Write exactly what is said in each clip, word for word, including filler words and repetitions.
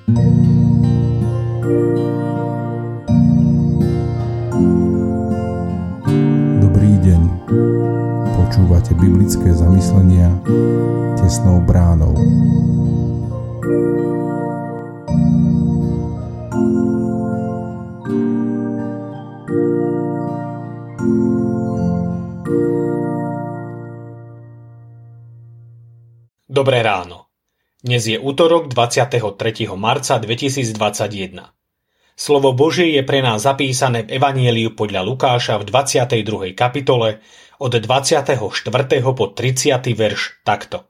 Dobrý deň. Počúvate biblické zamyslenia Tesnou bránou. Dobré ráno. Dnes je útorok dvadsiateho tretieho marca dvetisícdvadsaťjeden. Slovo Božie je pre nás zapísané v Evanjeliu podľa Lukáša v dvadsiatej druhej kapitole od dvadsiateho štvrtého po tridsiaty verš takto.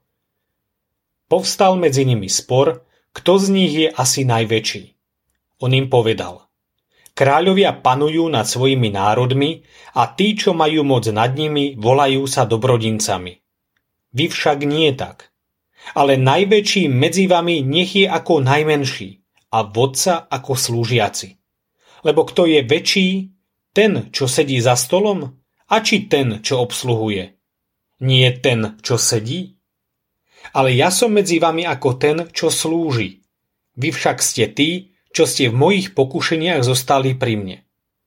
Povstal medzi nimi spor, kto z nich je asi najväčší. On im povedal: Kráľovia panujú nad svojimi národmi a tí, čo majú moc nad nimi, volajú sa dobrodincami. Vy však nie tak. Ale najväčší medzi vami nech je ako najmenší a vodca ako slúžiaci. Lebo kto je väčší, ten, čo sedí za stolom, a či ten, čo obsluhuje? Nie ten, čo sedí? Ale ja som medzi vami ako ten, čo slúži. Vy však ste tí, čo ste v mojich pokušeniach zostali pri mne.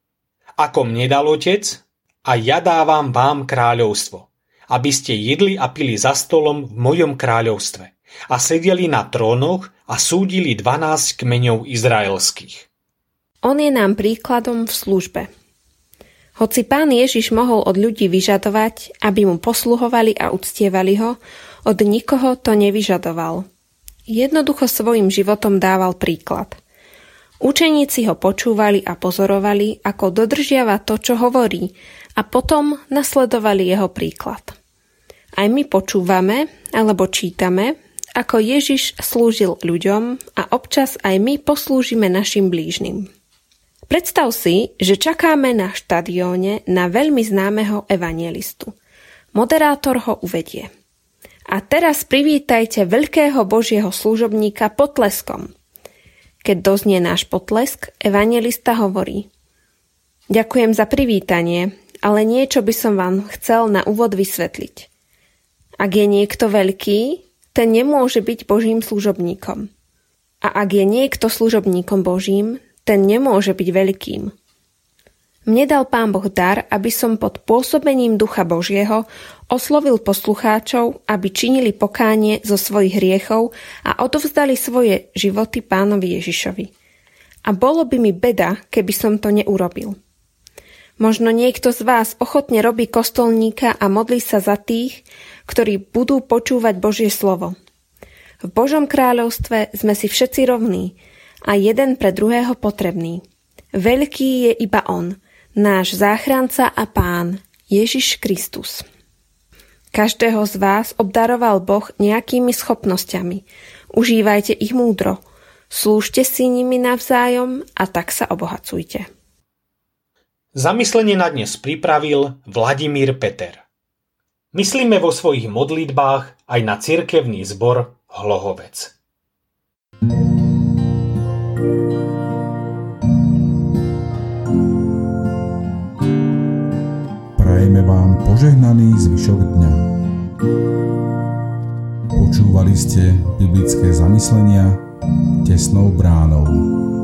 Ako mne dal Otec, a ja dávam vám kráľovstvo, aby ste jedli a pili za stolom v mojom kráľovstve a sedeli na trónoch a súdili dvanásť kmeňov izraelských. On je nám príkladom v službe. Hoci Pán Ježiš mohol od ľudí vyžadovať, aby mu posluhovali a uctievali ho, od nikoho to nevyžadoval. Jednoducho svojim životom dával príklad. Učeníci ho počúvali a pozorovali, ako dodržiava to, čo hovorí, a potom nasledovali jeho príklad. Aj my počúvame alebo čítame, ako Ježiš slúžil ľuďom a občas aj my poslúžime našim blížnym. Predstav si, že čakáme na štadióne na veľmi známeho evanjelistu. Moderátor ho uvedie. A teraz privítajte veľkého Božieho služobníka potleskom. Keď doznie náš potlesk, evanjelista hovorí: Ďakujem za privítanie, ale niečo by som vám chcel na úvod vysvetliť. Ak je niekto veľký, ten nemôže byť Božím služobníkom. A ak je niekto služobníkom Božím, ten nemôže byť veľkým. Mne dal Pán Boh dar, aby som pod pôsobením Ducha Božieho oslovil poslucháčov, aby činili pokánie zo svojich hriechov a odovzdali svoje životy Pánovi Ježišovi. A bolo by mi beda, keby som to neurobil. Možno niekto z vás ochotne robí kostolníka a modlí sa za tých, ktorí budú počúvať Božie slovo. V Božom kráľovstve sme si všetci rovní a jeden pre druhého potrebný. Veľký je iba On, náš záchranca a Pán, Ježiš Kristus. Každého z vás obdaroval Boh nejakými schopnosťami. Užívajte ich múdro. Slúžte si nimi navzájom a tak sa obohacujte. Zamyslenie na dnes pripravil Vladimír Peter. Myslíme vo svojich modlitbách aj na cirkevný zbor Hlohovec. Prajeme vám požehnaný zvyšok dňa. Počúvali ste biblické zamyslenia Tesnou bránou.